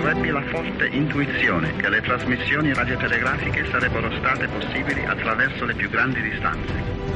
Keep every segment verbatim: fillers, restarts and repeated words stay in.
Ebbi la forte intuizione che le trasmissioni radiotelegrafiche sarebbero state possibili attraverso le più grandi distanze.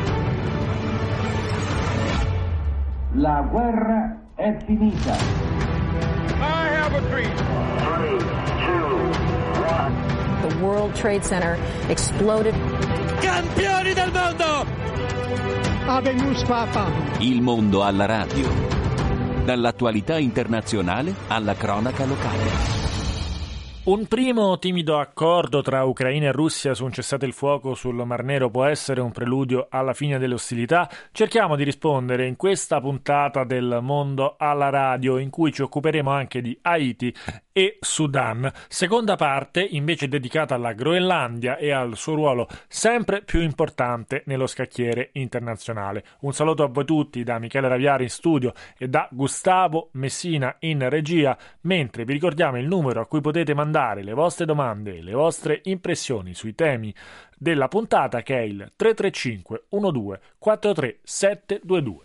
La guerra è finita. I have a dream. three, two, one. The World Trade Center exploded. Campioni del mondo! Habemus Papa. Il mondo alla radio. Dall'attualità internazionale alla cronaca locale. Un primo timido accordo tra Ucraina e Russia su un cessate il fuoco sul Mar Nero può essere un preludio alla fine delle ostilità? Cerchiamo di rispondere in questa puntata del Mondo alla Radio, in cui ci occuperemo anche di Haiti e Sudan. Seconda parte invece dedicata alla Groenlandia e al suo ruolo sempre più importante nello scacchiere internazionale. Un saluto a voi tutti da Michele Raviari in studio e da Gustavo Messina in regia, mentre vi ricordiamo il numero a cui potete mandare le vostre domande e le vostre impressioni sui temi della puntata, che è il tre tre cinque uno due quattro tre sette due due.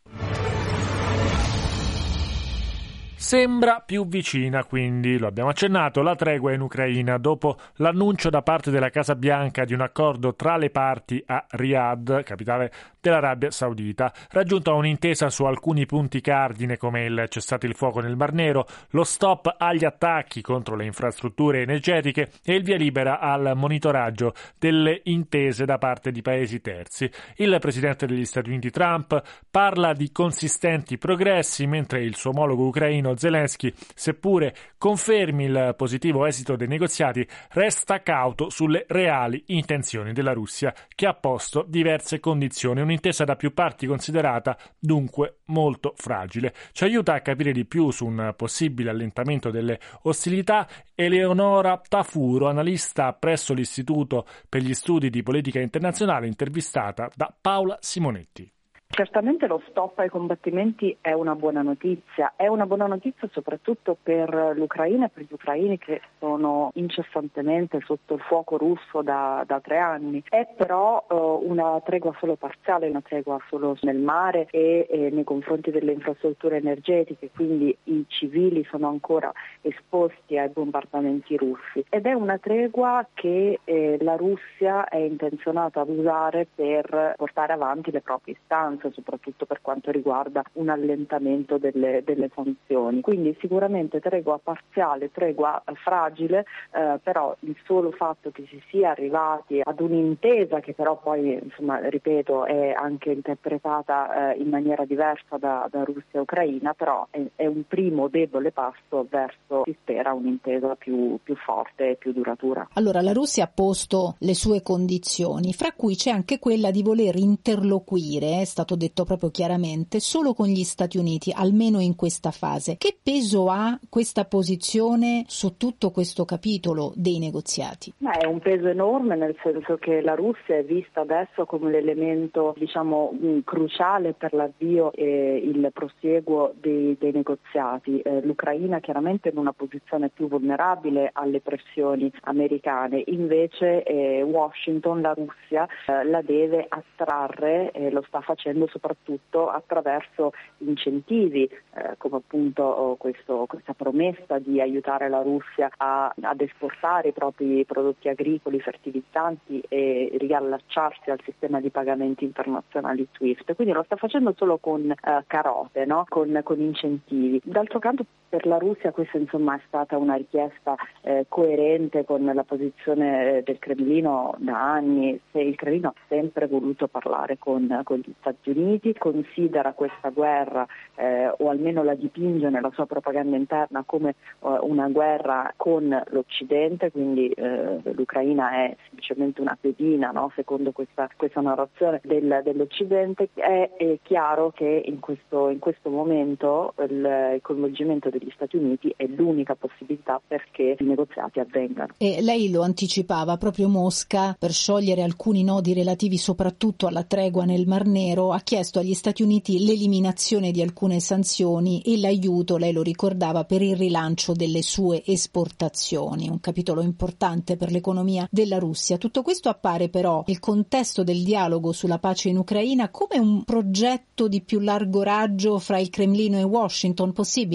Sembra più vicina, quindi, lo abbiamo accennato, la tregua in Ucraina dopo l'annuncio da parte della Casa Bianca di un accordo tra le parti a Riyadh, capitale dell'Arabia Saudita, raggiunta un'intesa su alcuni punti cardine come il cessate il fuoco nel Mar Nero, lo stop agli attacchi contro le infrastrutture energetiche e il via libera al monitoraggio delle intese da parte di paesi terzi. Il presidente degli Stati Uniti Trump parla di consistenti progressi, mentre il suo omologo ucraino Zelensky, seppure confermi il positivo esito dei negoziati, resta cauto sulle reali intenzioni della Russia, che ha posto diverse condizioni. Un'intesa da più parti considerata dunque molto fragile. Ci aiuta a capire di più su un possibile allentamento delle ostilità Eleonora Tafuro, analista presso l'Istituto per gli Studi di Politica Internazionale, intervistata da Paola Simonetti. Certamente lo stop ai combattimenti è una buona notizia, è una buona notizia soprattutto per l'Ucraina e per gli ucraini che sono incessantemente sotto il fuoco russo da, da tre anni. È però uh, una tregua solo parziale, una tregua solo nel mare e, e nei confronti delle infrastrutture energetiche, quindi i civili sono ancora esposti ai bombardamenti russi, ed è una tregua che eh, la Russia è intenzionata ad usare per portare avanti le proprie istanze, soprattutto per quanto riguarda un allentamento delle, delle sanzioni. Quindi sicuramente tregua parziale, tregua fragile, eh, però il solo fatto che si sia arrivati ad un'intesa, che però poi, insomma, ripeto, è anche interpretata eh, in maniera diversa da, da Russia e Ucraina, però è, è un primo debole passo verso, si spera, un'intesa più, più forte e più duratura. Allora, la Russia ha posto le sue condizioni, fra cui c'è anche quella di voler interloquire, è stato detto proprio chiaramente, solo con gli Stati Uniti, almeno in questa fase. Che peso ha questa posizione su tutto questo capitolo dei negoziati? Ma è un peso enorme, nel senso che la Russia è vista adesso come l'elemento, diciamo, cruciale per l'avvio e il prosieguo dei, dei negoziati. Eh, L'Ucraina chiaramente è in una posizione più vulnerabile alle pressioni americane, invece eh, Washington, la Russia, eh, la deve attrarre, e eh, lo sta facendo soprattutto attraverso incentivi, eh, come appunto oh, questo, questa promessa di aiutare la Russia a, ad esportare i propri prodotti agricoli, fertilizzanti e riallacciarsi al sistema di pagamenti internazionali SWIFT. Quindi lo sta facendo solo con eh, carote, no? con, con incentivi. D'altro canto, per la Russia questa, insomma, è stata una richiesta eh, coerente con la posizione del Cremlino da anni. Se il Cremlino ha sempre voluto parlare con, con gli Stati Uniti, considera questa guerra eh, o almeno la dipinge nella sua propaganda interna come eh, una guerra con l'Occidente, quindi eh, l'Ucraina è semplicemente una pedina, no? Secondo questa, questa narrazione del, dell'Occidente. È, è chiaro che in questo, in questo momento il, il coinvolgimento degli Stati Uniti è l'unica possibilità perché i negoziati avvengano. E lei lo anticipava, proprio Mosca, per sciogliere alcuni nodi relativi soprattutto alla tregua nel Mar Nero, ha chiesto agli Stati Uniti l'eliminazione di alcune sanzioni e l'aiuto, lei lo ricordava, per il rilancio delle sue esportazioni, un capitolo importante per l'economia della Russia. Tutto questo appare però, nel contesto del dialogo sulla pace in Ucraina, come un progetto di più largo raggio fra il Cremlino e Washington, possibile? Beh,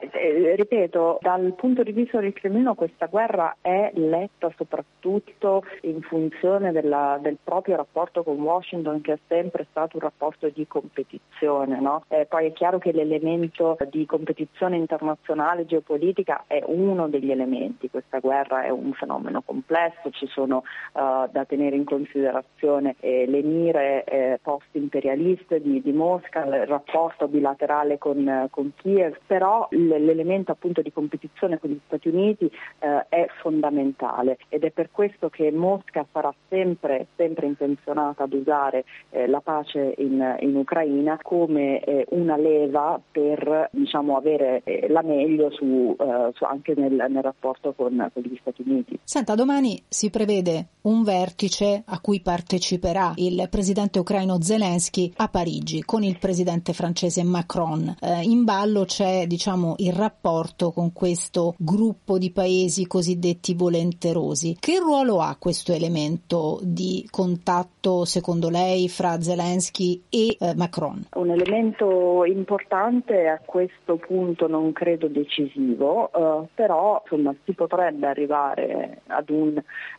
Beh, eh, ripeto, dal punto di vista del Cremlino questa guerra è letta soprattutto in funzione della, del proprio rapporto con Washington, che è sempre stato un rapporto di competizione, no? Eh, poi è chiaro che l'elemento di competizione internazionale geopolitica è uno degli elementi. Questa guerra è un fenomeno complesso, ci sono uh, da tenere in considerazione eh, le mire eh, post-imperialiste di, di Mosca, il rapporto bilaterale con, con Kiev, però l'elemento appunto di competizione con gli Stati Uniti eh, è fondamentale ed è per questo che Mosca sarà sempre, sempre intenzionata ad usare eh, la pace in, in Ucraina come eh, una leva per, diciamo, avere eh, la meglio su, eh, su anche nel, nel rapporto con, con gli Stati Uniti. Senta, domani si prevede un vertice a cui parteciperà il presidente ucraino Zelensky a Parigi con il presidente francese Macron. Eh, in ballo c'è, diciamo, il rapporto con questo gruppo di paesi cosiddetti volenterosi. Che ruolo ha questo elemento di contatto, secondo lei, fra Zelensky e eh, Macron? Un elemento importante, a questo punto non credo decisivo, eh, però insomma si potrebbe arrivare ad un,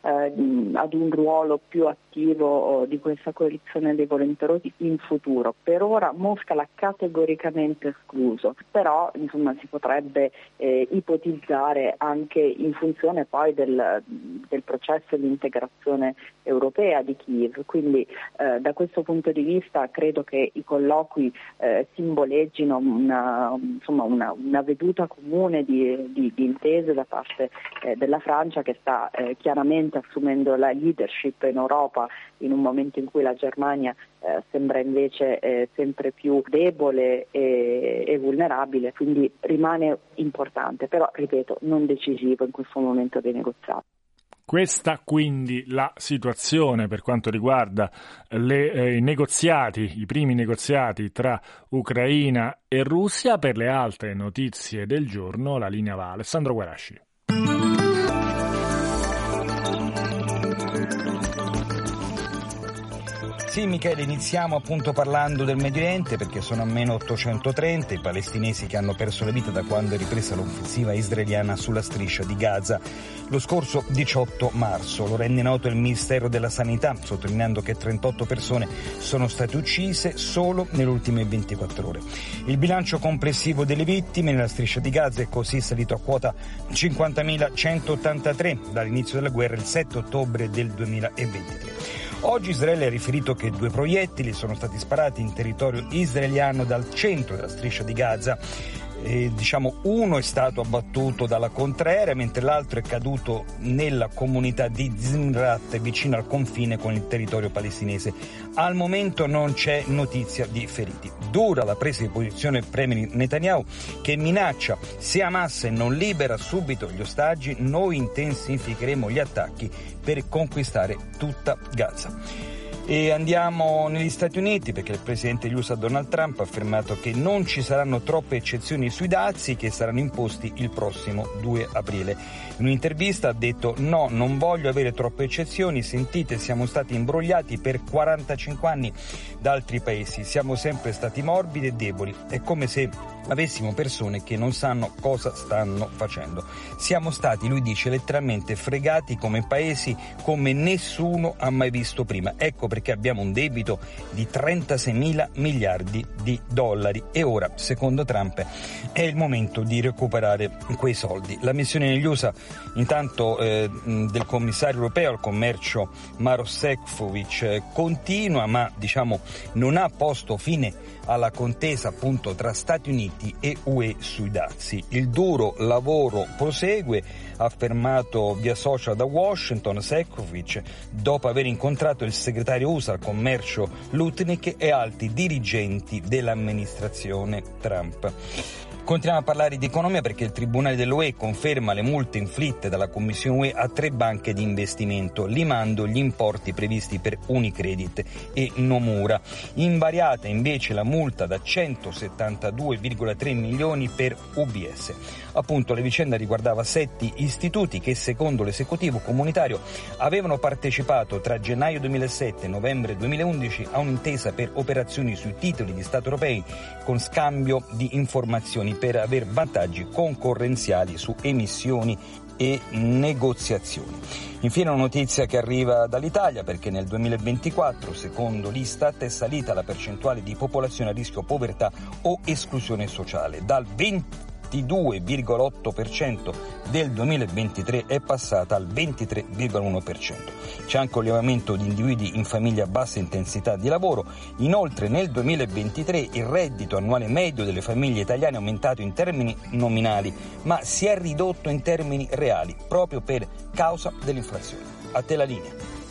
eh, ad un ruolo più attivo di questa coalizione dei volenterosi in futuro. Per ora Mosca l'ha categoricamente escluso, però insomma si potrebbe eh, ipotizzare anche in funzione poi del, del processo di integrazione europea di Kiev. Quindi eh, da questo punto di vista credo che i colloqui eh, simboleggino una, insomma una, una veduta comune di, di, di intese da parte eh, della Francia, che sta eh, chiaramente assumendo la leadership in Europa in un momento in cui la Germania eh, sembra invece eh, sempre più debole e, e vulnerabile, quindi rimane importante, però ripeto non decisivo in questo momento dei negoziati. Questa quindi la situazione per quanto riguarda le, eh, i negoziati, i primi negoziati tra Ucraina e Russia. Per le altre notizie del giorno la linea va a Alessandro Guarasci. Sì, Michele, iniziamo appunto parlando del Medio Oriente, perché sono almeno ottocentotrenta i palestinesi che hanno perso la vita da quando è ripresa l'offensiva israeliana sulla striscia di Gaza lo scorso diciotto marzo. Lo rende noto il Ministero della Sanità, sottolineando che trentotto persone sono state uccise solo nelle ultime ventiquattro ore. Il bilancio complessivo delle vittime nella striscia di Gaza è così salito a quota cinquantamilacentoottantatré dall'inizio della guerra il sette ottobre del duemilaventitré. Oggi Israele ha riferito che due proiettili sono stati sparati in territorio israeliano dal centro della striscia di Gaza. E, diciamo, uno è stato abbattuto dalla contraerea, mentre l'altro è caduto nella comunità di Zimrat, vicino al confine con il territorio palestinese. Al momento non c'è notizia di feriti. Dura la presa di posizione del premier Netanyahu, che minaccia: se Hamas non libera subito gli ostaggi, noi intensificheremo gli attacchi per conquistare tutta Gaza. E andiamo negli Stati Uniti, perché il presidente degli U S A Donald Trump ha affermato che non ci saranno troppe eccezioni sui dazi che saranno imposti il prossimo due aprile. In un'intervista ha detto: no, non voglio avere troppe eccezioni, sentite, siamo stati imbrogliati per quarantacinque anni da altri paesi, siamo sempre stati morbidi e deboli, è come se avessimo persone che non sanno cosa stanno facendo. Siamo stati, lui dice, letteralmente fregati come paesi come nessuno ha mai visto prima. Ecco perché abbiamo un debito di trentaseimila miliardi di dollari e ora, secondo Trump, è il momento di recuperare quei soldi. La missione negli U S A intanto eh, del commissario europeo al commercio Maroš Šefčovič eh, continua, ma diciamo non ha posto fine alla contesa appunto tra Stati Uniti e U E sui dazi. Il duro lavoro prosegue, ha affermato via social da Washington Šefčovič dopo aver incontrato il segretario U S A al commercio Lutnick e altri dirigenti dell'amministrazione Trump. Continuiamo a parlare di economia, perché il Tribunale dell'U E conferma le multe inflitte dalla Commissione U E a tre banche di investimento, limando gli importi previsti per Unicredit e Nomura. Invariata invece la multa da centosettantadue virgola tre milioni per U B S. Appunto, la vicenda riguardava sette istituti che, secondo l'esecutivo comunitario, avevano partecipato tra gennaio duemilasette e novembre duemilaundici a un'intesa per operazioni sui titoli di Stato europei con scambio di informazioni sanzioni per aver vantaggi concorrenziali su emissioni e negoziazioni. Infine una notizia che arriva dall'Italia, perché nel duemilaventiquattro, secondo l'Istat, è salita la percentuale di popolazione a rischio povertà o esclusione sociale. Dal ventidue virgola otto per cento del duemilaventitré è passata al ventitré virgola uno per cento. C'è anche un elevamento di individui in famiglie a bassa intensità di lavoro. Inoltre nel duemilaventitré il reddito annuale medio delle famiglie italiane è aumentato in termini nominali, ma si è ridotto in termini reali proprio per causa dell'inflazione. A te la linea.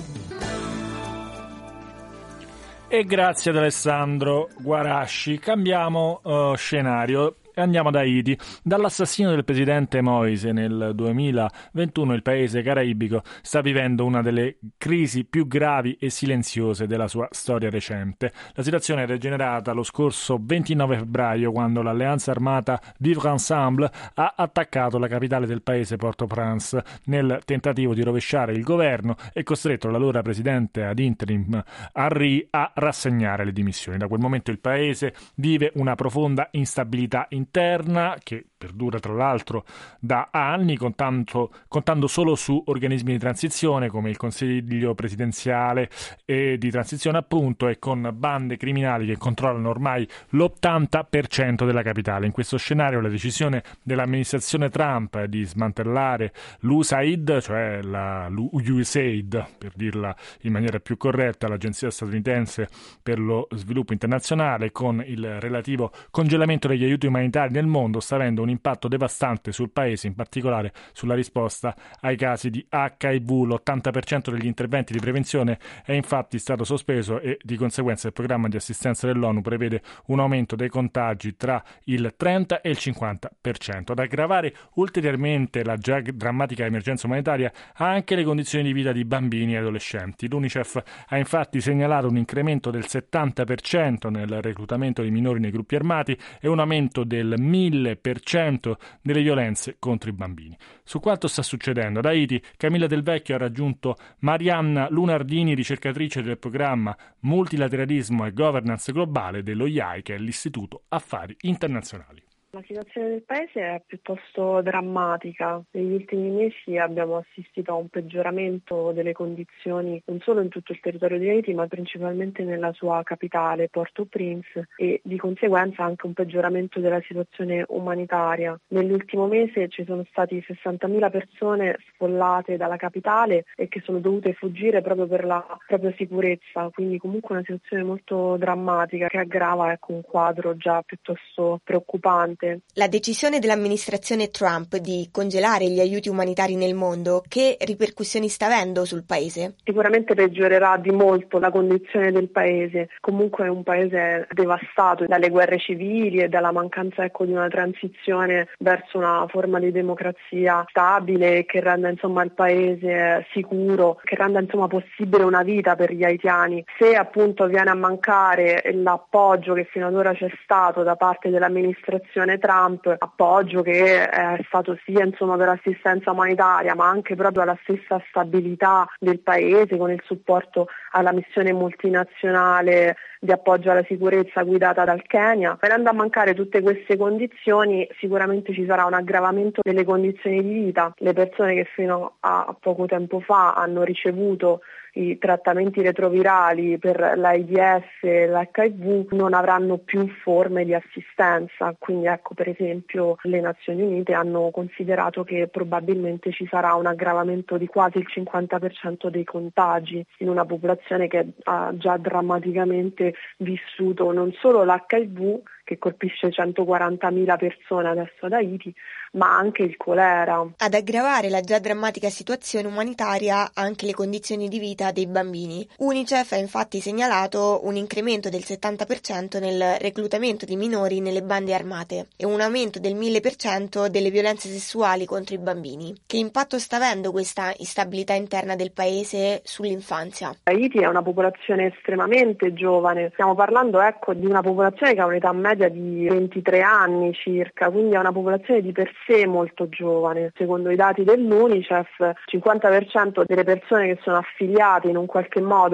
E grazie ad Alessandro Guarasci. Cambiamo uh, scenario. Andiamo ad Haiti. Dall'assassinio del presidente Moise nel duemilaventuno il paese caraibico sta vivendo una delle crisi più gravi e silenziose della sua storia recente. La situazione è degenerata lo scorso ventinove febbraio, quando l'alleanza armata Vivre Ensemble ha attaccato la capitale del paese, Port-au-Prince, nel tentativo di rovesciare il governo e costretto l'allora presidente ad interim Henry a rassegnare le dimissioni. Da quel momento il paese vive una profonda instabilità interna che perdura tra l'altro da anni, contando, contando solo su organismi di transizione come il Consiglio presidenziale e di transizione appunto, e con bande criminali che controllano ormai l'ottanta per cento della capitale. In questo scenario la decisione dell'amministrazione Trump di smantellare l'U S A I D, cioè la U S A I D per dirla in maniera più corretta, l'agenzia statunitense per lo sviluppo internazionale, con il relativo congelamento degli aiuti umanitari nel mondo, sta avendo un impatto devastante sul paese, in particolare sulla risposta ai casi di acca i vu. L'ottanta per cento degli interventi di prevenzione è infatti stato sospeso e di conseguenza il programma di assistenza dell'ONU prevede un aumento dei contagi tra il trenta e il cinquanta per cento. Ad aggravare ulteriormente la già drammatica emergenza umanitaria anche le condizioni di vita di bambini e adolescenti. L'UNICEF ha infatti segnalato un incremento del settanta per cento nel reclutamento di minori nei gruppi armati e un aumento del mille per cento delle violenze contro i bambini. Su quanto sta succedendo ad Haiti, Camilla Del Vecchio ha raggiunto Marianna Lunardini, ricercatrice del programma Multilateralismo e Governance Globale dello I A I, che è l'Istituto Affari Internazionali. La situazione del paese è piuttosto drammatica. Negli ultimi mesi abbiamo assistito a un peggioramento delle condizioni non solo in tutto il territorio di Haiti, ma principalmente nella sua capitale, Port-au-Prince, e di conseguenza anche un peggioramento della situazione umanitaria. Nell'ultimo mese ci sono stati sessantamila persone sfollate dalla capitale e che sono dovute fuggire proprio per la propria sicurezza, quindi comunque una situazione molto drammatica che aggrava ecco, un quadro già piuttosto preoccupante. La decisione dell'amministrazione Trump di congelare gli aiuti umanitari nel mondo, che ripercussioni sta avendo sul paese? Sicuramente peggiorerà di molto la condizione del paese. Comunque è un paese devastato dalle guerre civili e dalla mancanza ecco, di una transizione verso una forma di democrazia stabile che renda insomma il paese sicuro, che renda insomma possibile una vita per gli haitiani. Se appunto viene a mancare l'appoggio che fino ad ora c'è stato da parte dell'amministrazione Trump, appoggio che è stato sia insomma per l'assistenza umanitaria ma anche proprio alla stessa stabilità del paese, con il supporto alla missione multinazionale di appoggio alla sicurezza guidata dal Kenya. Venendo a mancare tutte queste condizioni sicuramente ci sarà un aggravamento delle condizioni di vita. Le persone che fino a poco tempo fa hanno ricevuto i trattamenti retrovirali per l'AIDS e l'H I V non avranno più forme di assistenza, quindi ecco per esempio le Nazioni Unite hanno considerato che probabilmente ci sarà un aggravamento di quasi il cinquanta per cento dei contagi in una popolazione che ha già drammaticamente vissuto non solo l'H I V che colpisce centoquarantamila persone adesso ad Haiti, ma anche il colera. Ad aggravare la già drammatica situazione umanitaria anche le condizioni di vita dei bambini. UNICEF ha infatti segnalato un incremento del settanta per cento nel reclutamento di minori nelle bande armate e un aumento del mille per cento delle violenze sessuali contro i bambini. Che impatto sta avendo questa instabilità interna del paese sull'infanzia? Haiti è una popolazione estremamente giovane, stiamo parlando ecco di una popolazione che ha un'età media di ventitré anni circa, quindi è una popolazione di per sé molto giovane. Secondo i dati dell'UNICEF, il cinquanta per cento delle persone che sono affiliate in un qualche modo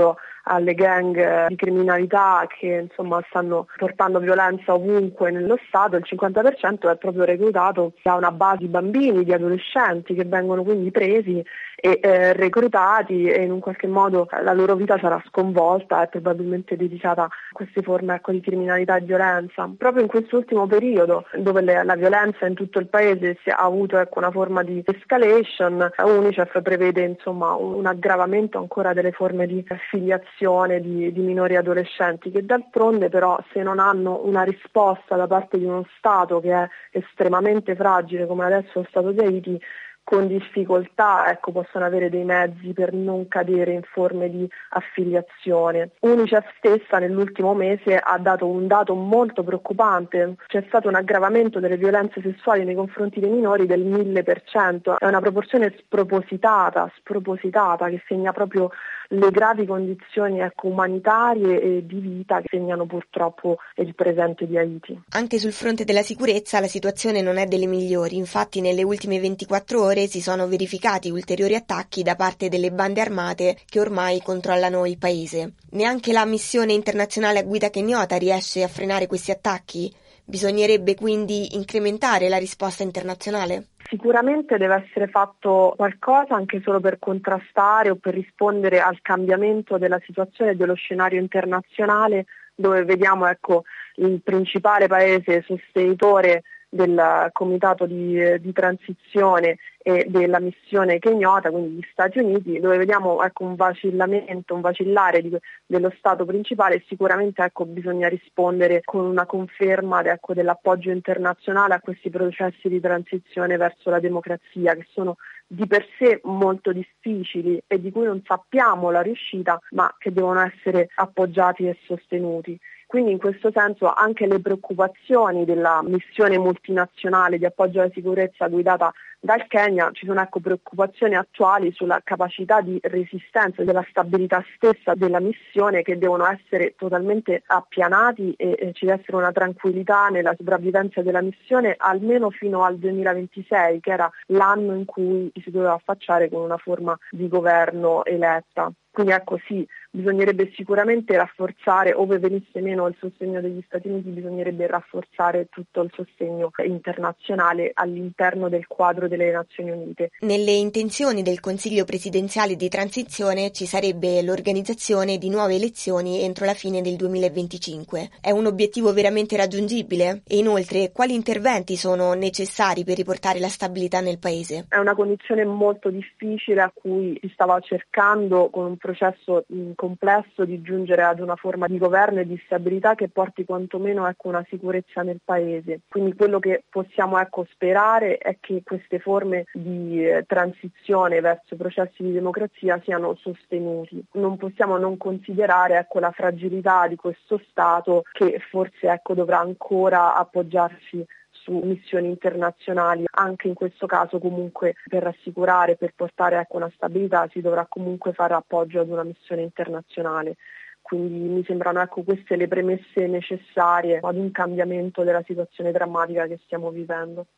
alle gang di criminalità che insomma stanno portando violenza ovunque nello Stato, il cinquanta per cento è proprio reclutato da una base di bambini, di adolescenti che vengono quindi presi e eh, reclutati, e in un qualche modo la loro vita sarà sconvolta e probabilmente dedicata a queste forme ecco, di criminalità e violenza. Proprio in quest'ultimo periodo, dove le, la violenza in tutto il paese si ha avuto ecco, una forma di escalation, UNICEF prevede insomma un aggravamento ancora delle forme di affiliazione di, di minori e adolescenti, che d'altronde però, se non hanno una risposta da parte di uno Stato che è estremamente fragile come adesso lo Stato di Haiti, con difficoltà ecco, possono avere dei mezzi per non cadere in forme di affiliazione. UNICEF stessa nell'ultimo mese ha dato un dato molto preoccupante: c'è stato un aggravamento delle violenze sessuali nei confronti dei minori del mille per cento, è una proporzione spropositata, spropositata che segna proprio le gravi condizioni ecco, umanitarie e di vita che segnano purtroppo il presente di Haiti. Anche sul fronte della sicurezza la situazione non è delle migliori, infatti nelle ultime ventiquattro ore si sono verificati ulteriori attacchi da parte delle bande armate che ormai controllano il paese. Neanche la missione internazionale a guida kenyota riesce a frenare questi attacchi? Bisognerebbe quindi incrementare la risposta internazionale? Sicuramente deve essere fatto qualcosa anche solo per contrastare o per rispondere al cambiamento della situazione dello scenario internazionale, dove vediamo ecco, il principale paese sostenitore del comitato di, di transizione e della missione kenyota, quindi gli Stati Uniti, dove vediamo ecco, un vacillamento, un vacillare di, dello Stato principale. Sicuramente ecco, bisogna rispondere con una conferma ecco, dell'appoggio internazionale a questi processi di transizione verso la democrazia, che sono di per sé molto difficili e di cui non sappiamo la riuscita, ma che devono essere appoggiati e sostenuti. Quindi in questo senso anche le preoccupazioni della missione multinazionale di appoggio alla sicurezza guidata dal Kenya, ci sono ecco, preoccupazioni attuali sulla capacità di resistenza e della stabilità stessa della missione, che devono essere totalmente appianati e, e ci deve essere una tranquillità nella sopravvivenza della missione almeno fino al duemilaventisei, che era l'anno in cui si doveva affacciare con una forma di governo eletta. Quindi ecco sì, bisognerebbe sicuramente rafforzare, ove venisse meno il sostegno degli Stati Uniti, bisognerebbe rafforzare tutto il sostegno internazionale all'interno del quadro delle Nazioni Unite. Nelle intenzioni del Consiglio presidenziale di transizione ci sarebbe l'organizzazione di nuove elezioni entro la fine del duemilaventicinque. È un obiettivo veramente raggiungibile? E inoltre, quali interventi sono necessari per riportare la stabilità nel paese? È una condizione molto difficile a cui si stava cercando con un processo mh, complesso di giungere ad una forma di governo e di stabilità che porti quantomeno ecco, una sicurezza nel paese. Quindi quello che possiamo ecco, sperare è che queste forme di eh, transizione verso processi di democrazia siano sostenuti. Non possiamo non considerare ecco, la fragilità di questo Stato, che forse ecco, dovrà ancora appoggiarsi su missioni internazionali. Anche in questo caso comunque per rassicurare, per portare ecco, una stabilità si dovrà comunque fare appoggio ad una missione internazionale. Quindi mi sembrano ecco, queste le premesse necessarie ad un cambiamento della situazione drammatica che stiamo vivendo.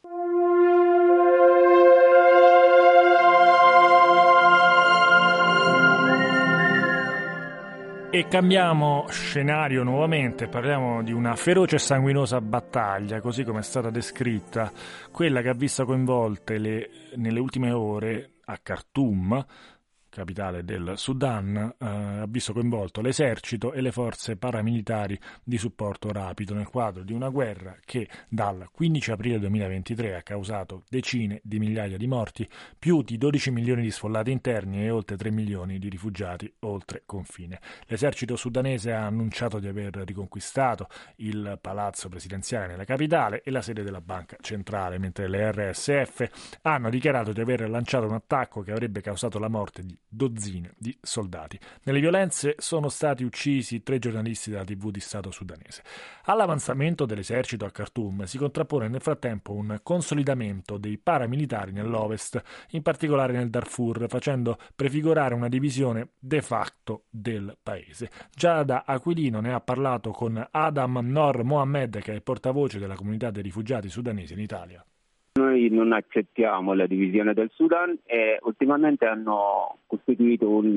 E cambiamo scenario nuovamente, parliamo di una feroce e sanguinosa battaglia, così come è stata descritta, quella che ha visto coinvolte le, nelle ultime ore a Khartoum, capitale del Sudan, eh, ha visto coinvolto l'esercito e le forze paramilitari di supporto rapido nel quadro di una guerra che dal quindici aprile duemilaventitré ha causato decine di migliaia di morti, più di dodici milioni di sfollati interni e oltre tre milioni di rifugiati oltre confine. L'esercito sudanese ha annunciato di aver riconquistato il palazzo presidenziale nella capitale e la sede della banca centrale, mentre le erre esse effe hanno dichiarato di aver lanciato un attacco che avrebbe causato la morte di dozzine di soldati. Nelle violenze sono stati uccisi tre giornalisti della tivù di Stato sudanese. All'avanzamento dell'esercito a Khartoum si contrappone nel frattempo un consolidamento dei paramilitari nell'ovest, in particolare nel Darfur, facendo prefigurare una divisione de facto del paese. Già da Aquilino ne ha parlato con Adam Nor Mohammed, che è portavoce della comunità dei rifugiati sudanesi in Italia. Noi non accettiamo la divisione del Sudan e ultimamente hanno costituito un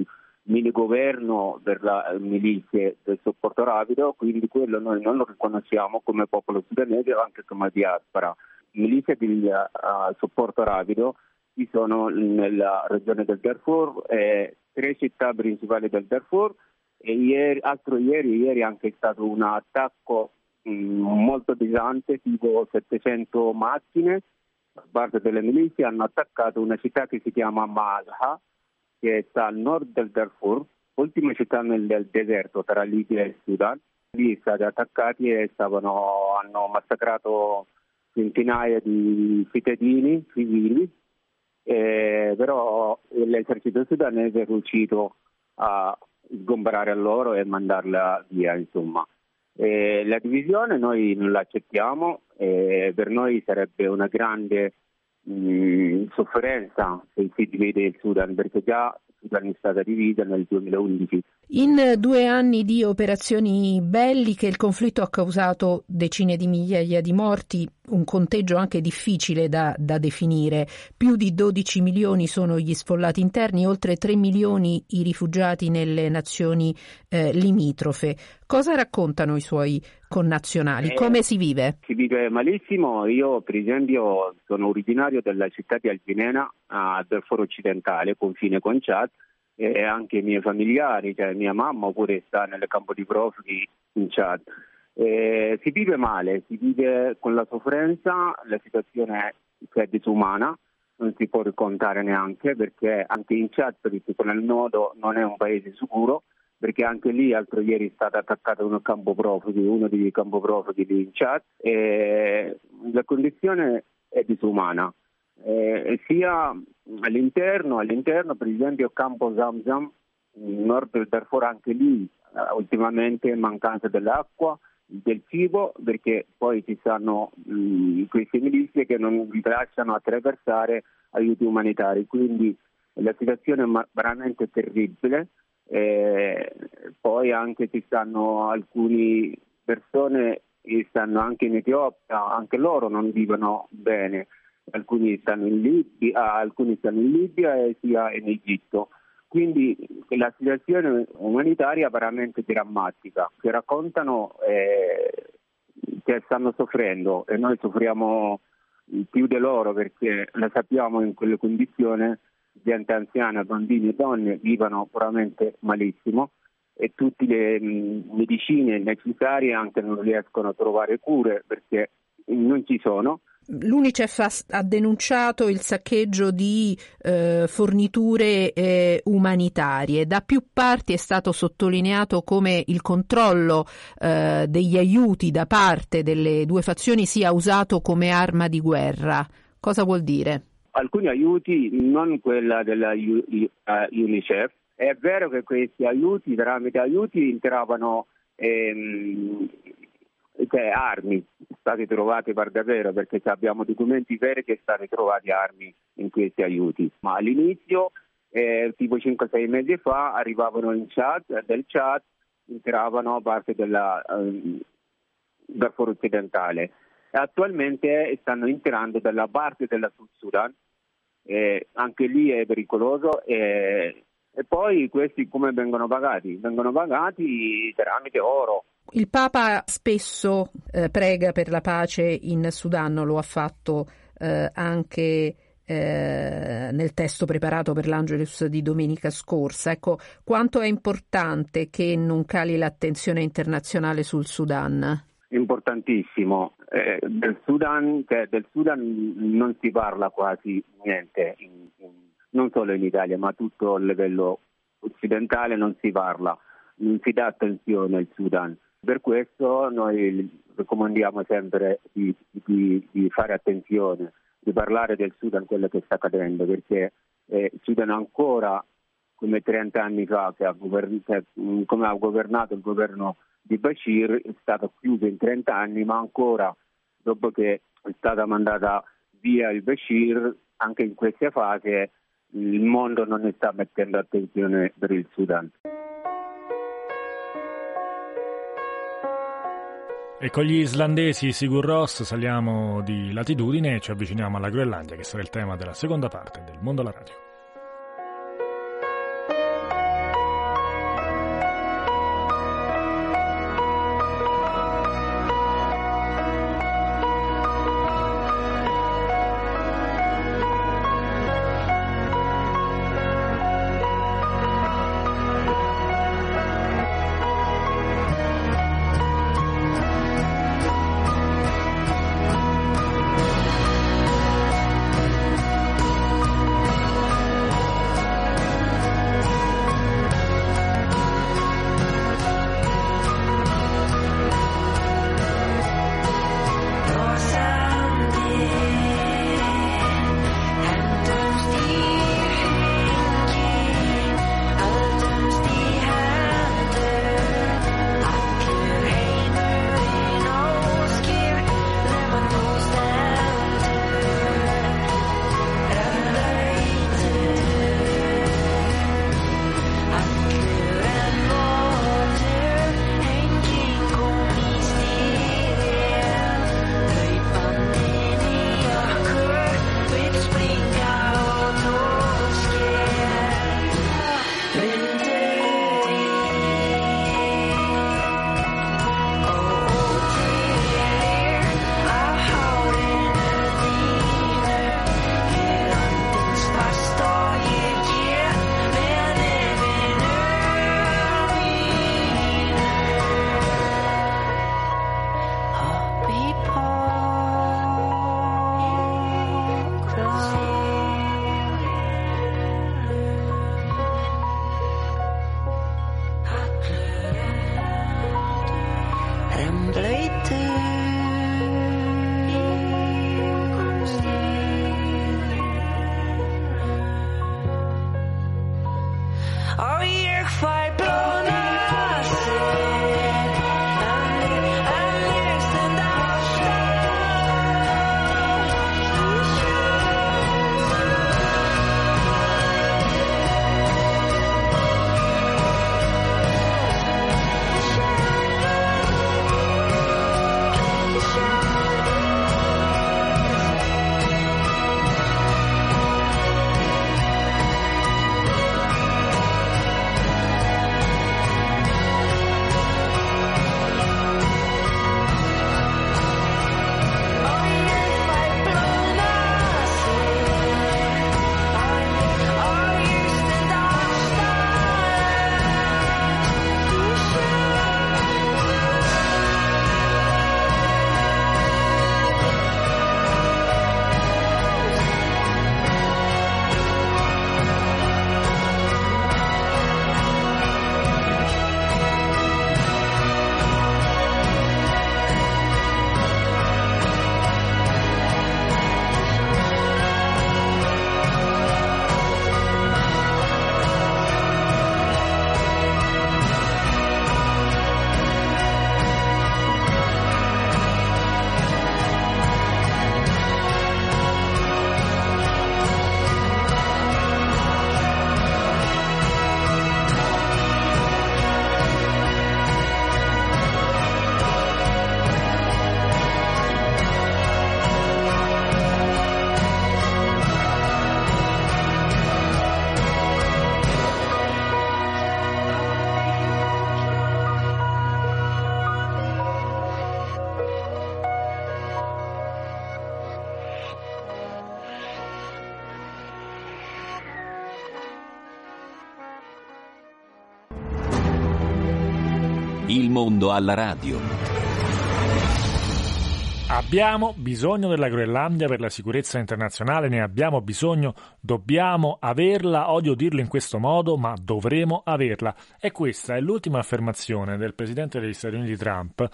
mini governo per la milizie del supporto rapido, quindi quello noi non lo riconosciamo come popolo sudanese o anche come diaspora. Milizie di uh, supporto rapido ci sono nella regione del Darfur, eh, tre città principali del Darfur, e ieri, altro ieri, ieri è anche stato un attacco mh, molto pesante, tipo settecento macchine da parte delle milizie hanno attaccato una città che si chiama Mazha, che sta al nord del Darfur, ultima città nel, nel deserto tra Libia e il Sudan. Lì sono stati attaccati e stavano, hanno massacrato centinaia di cittadini civili, eh, però l'esercito sudanese è riuscito a sgombrare loro e mandarla via, insomma. Eh, la divisione noi non l'accettiamo, eh, per noi sarebbe una grande mh, sofferenza se si divide il Sudan, perché già il Sudan è stata divisa nel duemilaundici. In due anni di operazioni belliche il conflitto ha causato decine di migliaia di morti, un conteggio anche difficile da, da definire. Più di dodici milioni sono gli sfollati interni, oltre tre milioni i rifugiati nelle nazioni eh, limitrofe. Cosa raccontano i suoi connazionali? Come si vive? Si vive malissimo. Io per esempio sono originario della città di Al-Jinena, a Darfur occidentale, confine con Chad, e anche i miei familiari, cioè mia mamma pure sta nel campo di profughi in Chad. Eh, si vive male, si vive con la sofferenza, la situazione è disumana, non si può raccontare neanche, perché anche in Chad, con il nodo, non è un paese sicuro, perché anche lì l'altro ieri è stato attaccato un campo profughi, uno dei campo profughi di Chad, e la condizione è disumana. Eh, sia all'interno, all'interno per esempio Campo Zamzam, nord del Darfur, anche lì eh, ultimamente mancanza dell'acqua, del cibo, perché poi ci sono mh, queste milizie che non vi lasciano attraversare aiuti umanitari, quindi la situazione è veramente terribile. Eh, poi anche ci stanno alcune persone che stanno anche in Etiopia, anche loro non vivono bene. Alcuni stanno in Libia, alcuni stanno in Libia e sia in Egitto. Quindi la situazione umanitaria è veramente drammatica. Ci raccontano eh, che stanno soffrendo e noi soffriamo più di loro, perché la sappiamo in quelle condizioni, gente anziana, bambini e donne vivono veramente malissimo e tutte le mh, medicine necessarie anche non riescono a trovare cure perché non ci sono. L'Unicef ha, ha denunciato il saccheggio di eh, forniture eh, umanitarie. Da più parti è stato sottolineato come il controllo eh, degli aiuti da parte delle due fazioni sia usato come arma di guerra. Cosa vuol dire? Alcuni aiuti, non quella della Unicef. È vero che questi aiuti, tramite aiuti, entravano ehm, cioè, armi state trovate per davvero, perché abbiamo documenti veri che sono trovati armi in questi aiuti. Ma all'inizio, eh, tipo cinque sei mesi fa, arrivavano in Chad, del Chad, entravano a parte della eh, Darfur occidentale. E attualmente stanno entrando dalla parte della Sud Sudan, eh, anche lì è pericoloso. Eh, e poi questi come vengono pagati? Vengono pagati tramite oro. Il Papa spesso eh, prega per la pace in Sudan, lo ha fatto eh, anche eh, nel testo preparato per l'Angelus di domenica scorsa. Ecco, quanto è importante che non cali l'attenzione internazionale sul Sudan? Importantissimo. Eh, del Sudan, cioè, del Sudan non si parla quasi niente, in, in, non solo in Italia, ma a tutto il livello occidentale non si parla, non si dà attenzione al Sudan. Per questo noi raccomandiamo sempre di, di, di fare attenzione, di parlare del Sudan, quello che sta accadendo, perché eh, il Sudan ancora, come trenta anni fa, che ha governato, come ha governato il governo di Bashir, è stato chiuso in trenta anni, ma ancora, dopo che è stata mandata via il Bashir, anche in questa fase il mondo non ne sta mettendo attenzione per il Sudan. E con gli islandesi Sigur Rós saliamo di latitudine e ci avviciniamo alla Groenlandia, che sarà il tema della seconda parte del Mondo alla Radio. Il mondo alla radio. Abbiamo bisogno della Groenlandia per la sicurezza internazionale, ne abbiamo bisogno, dobbiamo averla, odio dirlo in questo modo, ma dovremo averla. E questa è l'ultima affermazione del presidente degli Stati Uniti Trump,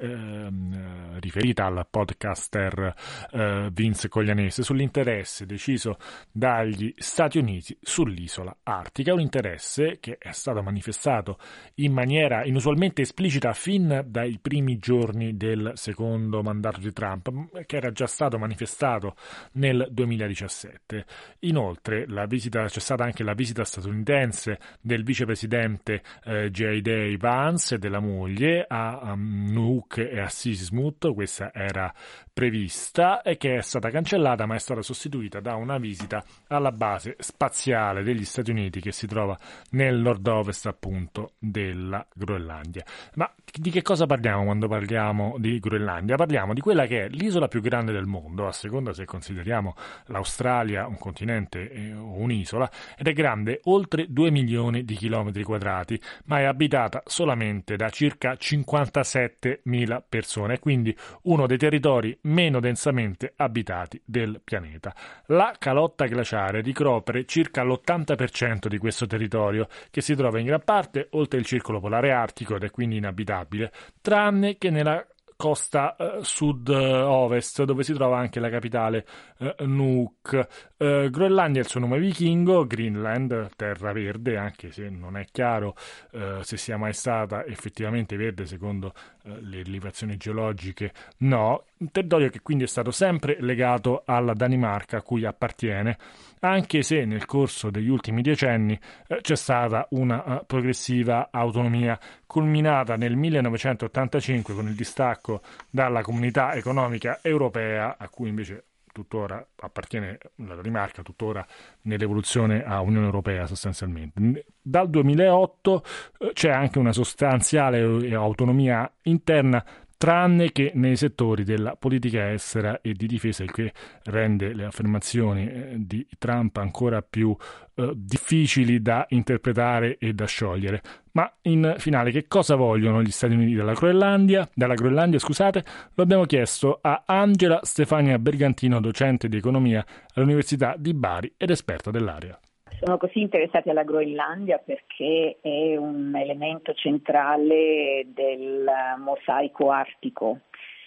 ehm, riferita al podcaster eh, Vince Coglianese, sull'interesse deciso dagli Stati Uniti sull'isola artica, un interesse che è stato manifestato in maniera inusualmente esplicita fin dai primi giorni del secondo mandato di Trump, che era già stato manifestato nel duemiladiciassette. Inoltre la visita, c'è stata anche la visita statunitense del vicepresidente eh, J D Vance e della moglie a um, Nuuk e a Sismut. Questa era prevista e che è stata cancellata, ma è stata sostituita da una visita alla base spaziale degli Stati Uniti che si trova nel nord-ovest appunto della Groenlandia. Ma di che cosa parliamo quando parliamo di Groenlandia? Parliamo di quella che è l'isola più grande del mondo, a seconda se consideriamo l'Australia un continente o un'isola, ed è grande oltre due milioni di chilometri quadrati, ma è abitata solamente da circa cinquantasettemila persone, quindi uno dei territori meno densamente abitati del pianeta. La calotta glaciare ricopre circa l'ottanta per cento di questo territorio, che si trova in gran parte oltre il circolo polare artico ed è quindi inabitabile, tranne che nella costa eh, sud-ovest, dove si trova anche la capitale eh, Nuuk. Eh, Groenlandia è il suo nome vichingo, Greenland, terra verde, anche se non è chiaro eh, se sia mai stata effettivamente verde secondo eh, le rilevazioni geologiche, no. Un territorio che quindi è stato sempre legato alla Danimarca a cui appartiene, anche se nel corso degli ultimi decenni eh, c'è stata una uh, progressiva autonomia culminata nel millenovecentottantacinque con il distacco dalla Comunità Economica Europea, a cui invece tuttora appartiene la Danimarca, tuttora nell'evoluzione a Unione Europea sostanzialmente. Dal duemilaotto eh, c'è anche una sostanziale autonomia interna, tranne che nei settori della politica estera e di difesa, il che rende le affermazioni eh, di Trump ancora più eh, difficili da interpretare e da sciogliere. Ma in finale, che cosa vogliono gli Stati Uniti dalla Groenlandia? Dalla Groenlandia, scusate, lo abbiamo chiesto a Angela Stefania Bergantino, docente di economia all'Università di Bari ed esperta dell'area. Sono così interessati alla Groenlandia perché è un elemento centrale del mosaico artico.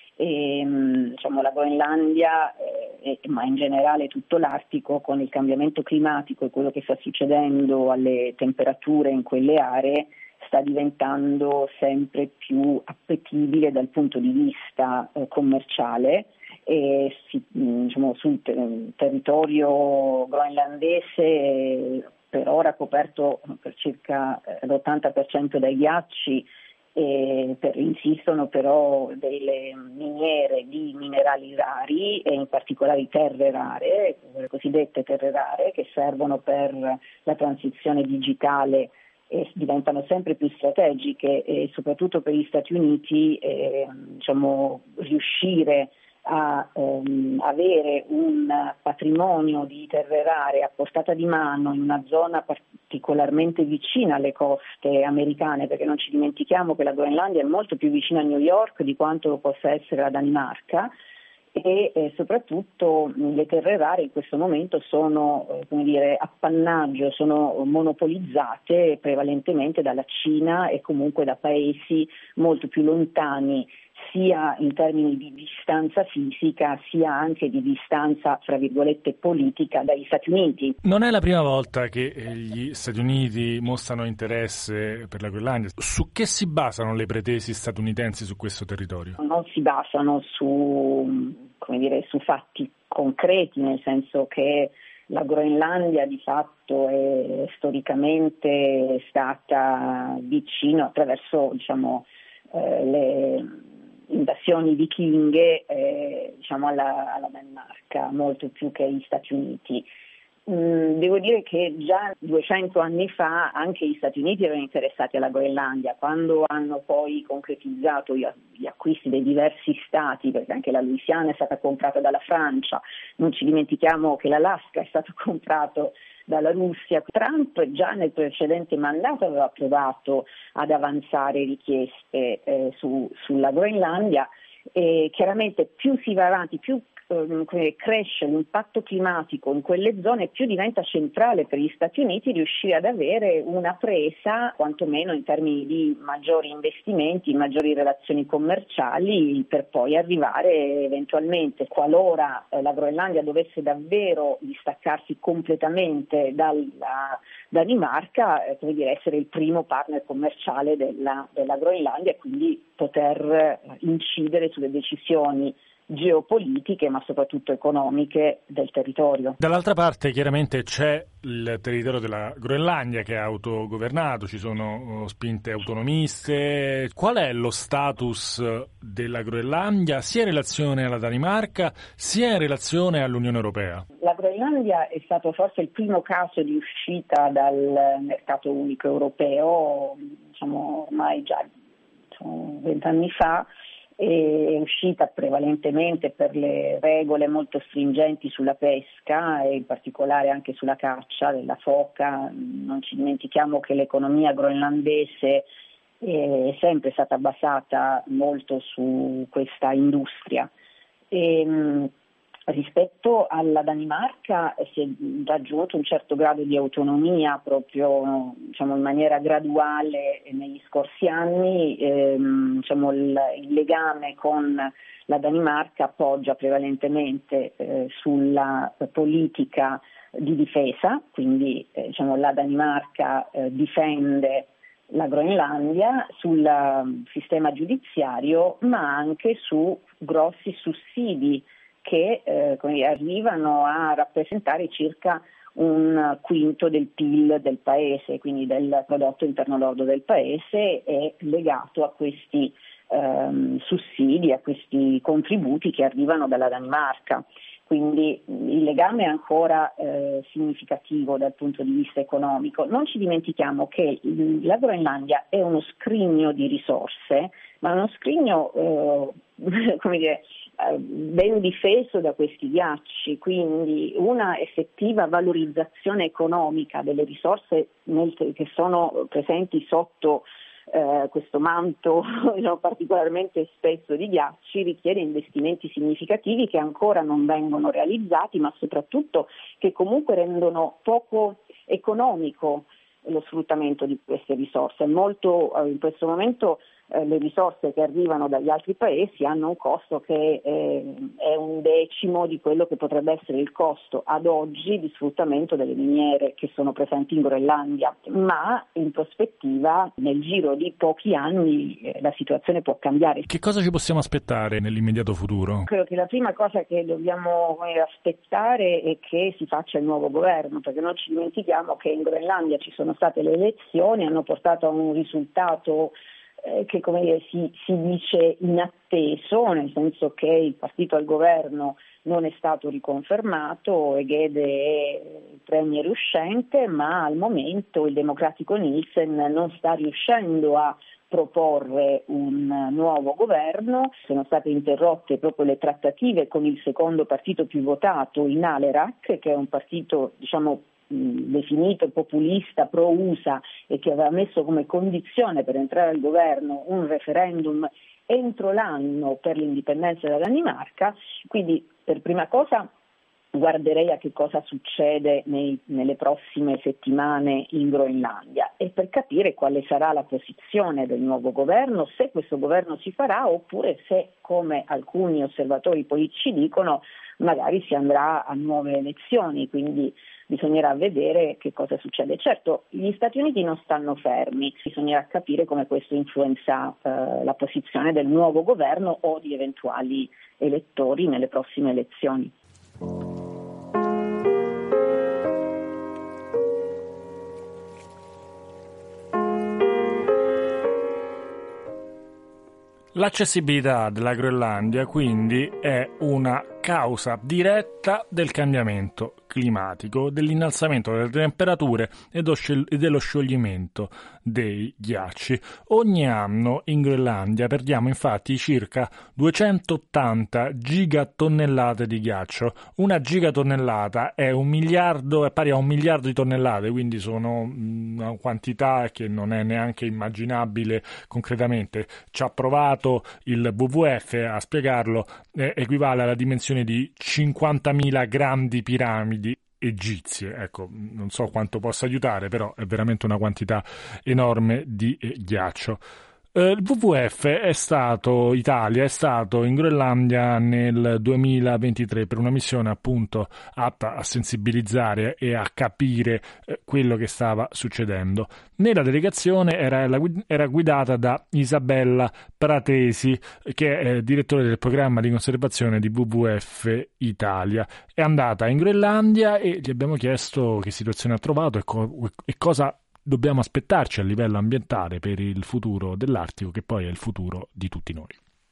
E, diciamo, la Groenlandia, eh, ma in generale tutto l'Artico, con il cambiamento climatico e quello che sta succedendo alle temperature in quelle aree, sta diventando sempre più appetibile dal punto di vista eh, commerciale. E si, diciamo, sul ter- territorio groenlandese per ora coperto per circa l'ottanta per cento dai ghiacci, e per, insistono però delle miniere di minerali rari e in particolare di terre rare, le cosiddette terre rare, che servono per la transizione digitale e diventano sempre più strategiche, e soprattutto per gli Stati Uniti eh, diciamo, riuscire a ehm, avere un patrimonio di terre rare a portata di mano in una zona particolarmente vicina alle coste americane, perché non ci dimentichiamo che la Groenlandia è molto più vicina a New York di quanto lo possa essere la Danimarca, e eh, soprattutto le terre rare in questo momento sono eh, come dire, appannaggio, sono monopolizzate prevalentemente dalla Cina e comunque da paesi molto più lontani, sia in termini di distanza fisica, sia anche di distanza, fra virgolette, politica dagli Stati Uniti. Non è la prima volta che gli Stati Uniti mostrano interesse per la Groenlandia. Su che si basano le pretese statunitensi su questo territorio? Non si basano su, come dire, su fatti concreti, nel senso che la Groenlandia di fatto è storicamente stata vicino attraverso, diciamo, eh, le invasioni vichinghe eh, diciamo alla, alla Danimarca, molto più che agli Stati Uniti. mh, devo dire che già duecento anni fa anche gli Stati Uniti erano interessati alla Groenlandia, quando hanno poi concretizzato gli, gli acquisti dei diversi stati, perché anche la Louisiana è stata comprata dalla Francia, non ci dimentichiamo che l'Alaska è stato comprato dalla Russia. Trump già nel precedente mandato aveva provato ad avanzare richieste eh, su, sulla Groenlandia, e chiaramente più si va avanti, più eh, cresce l'impatto climatico in quelle zone, più diventa centrale per gli Stati Uniti riuscire ad avere una presa, quantomeno in termini di maggiori investimenti, maggiori relazioni commerciali, per poi arrivare eventualmente, qualora eh, la Groenlandia dovesse davvero distaccarsi completamente dalla Danimarca, eh, come dire, essere il primo partner commerciale della, della Groenlandia e quindi poter incidere sulle decisioni geopolitiche ma soprattutto economiche del territorio. Dall'altra parte chiaramente c'è il territorio della Groenlandia che è autogovernato, ci sono spinte autonomiste. Qual è lo status della Groenlandia sia in relazione alla Danimarca sia in relazione all'Unione Europea? La Groenlandia è stato forse il primo caso di uscita dal mercato unico europeo, diciamo ormai già vent'anni fa. È uscita prevalentemente per le regole molto stringenti sulla pesca e in particolare anche sulla caccia della foca. Non ci dimentichiamo che l'economia groenlandese è sempre stata basata molto su questa industria. E, rispetto alla Danimarca si è raggiunto un certo grado di autonomia proprio, diciamo, in maniera graduale negli scorsi anni. Ehm, diciamo, il, il legame con la Danimarca appoggia prevalentemente eh, sulla politica di difesa, quindi eh, diciamo, la Danimarca eh, difende la Groenlandia, sul sistema giudiziario, ma anche su grossi sussidi che eh, come arrivano a rappresentare circa un quinto del P I L del paese, quindi del prodotto interno lordo del paese, è legato a questi ehm, sussidi, a questi contributi che arrivano dalla Danimarca. Quindi il legame è ancora eh, significativo dal punto di vista economico. Non ci dimentichiamo che la Groenlandia è uno scrigno di risorse, ma uno scrigno eh, come dire, ben difeso da questi ghiacci, quindi una effettiva valorizzazione economica delle risorse nel, che sono presenti sotto eh, questo manto diciamo, particolarmente spesso di ghiacci richiede investimenti significativi che ancora non vengono realizzati, ma soprattutto che comunque rendono poco economico lo sfruttamento di queste risorse. Molto eh, in questo momento eh, le risorse che arrivano dagli altri paesi hanno un costo che eh, è un decimo di quello che potrebbe essere il costo ad oggi di sfruttamento delle miniere che sono presenti in Groenlandia, ma in prospettiva nel giro di pochi anni eh, la situazione può cambiare. Che cosa ci possiamo aspettare nell'immediato futuro? Credo che la prima cosa che dobbiamo eh, aspettare è che si faccia il nuovo governo, perché non ci dimentichiamo che in Groenlandia ci sono state le elezioni, hanno portato a un risultato eh, che come dire, si, si dice inatteso, nel senso che il partito al governo non è stato riconfermato, Egede è il premier uscente, ma al momento il democratico Nielsen non sta riuscendo a proporre un nuovo governo. Sono state interrotte proprio le trattative con il secondo partito più votato, in Alerak, che è un partito diciamo definito populista pro-U S A e che aveva messo come condizione per entrare al governo un referendum entro l'anno per l'indipendenza della Danimarca. Quindi per prima cosa guarderei a che cosa succede nei, nelle prossime settimane in Groenlandia e per capire quale sarà la posizione del nuovo governo, se questo governo si farà oppure se, come alcuni osservatori politici dicono, magari si andrà a nuove elezioni, quindi bisognerà vedere che cosa succede. Certo, gli Stati Uniti non stanno fermi, bisognerà capire come questo influenza eh, la posizione del nuovo governo o di eventuali elettori nelle prossime elezioni. L'accessibilità della Groenlandia quindi è una causa diretta del cambiamento climatico dell'innalzamento delle temperature e dello scioglimento dei ghiacci. Ogni anno in Groenlandia perdiamo infatti circa duecentottanta gigatonnellate di ghiaccio. Una gigatonnellata è un miliardo, è pari a un miliardo di tonnellate, quindi sono una quantità che non è neanche immaginabile concretamente. Ci ha provato il W W F a spiegarlo, eh, equivale alla dimensione di cinquantamila grandi piramidi egizie. Ecco, non so quanto possa aiutare, però è veramente una quantità enorme di eh, ghiaccio. Eh, il W W F è stato, Italia è stato in Groenlandia nel duemilaventitré per una missione appunto atta a sensibilizzare e a capire eh, quello che stava succedendo. Nella delegazione era, la, era guidata da Isabella Pratesi, che è eh, direttore del programma di conservazione di W W F Italia. È andata in Groenlandia e gli abbiamo chiesto che situazione ha trovato e, co- e cosa dobbiamo aspettarci a livello ambientale per il futuro dell'Artico, che poi è il futuro di tutti noi.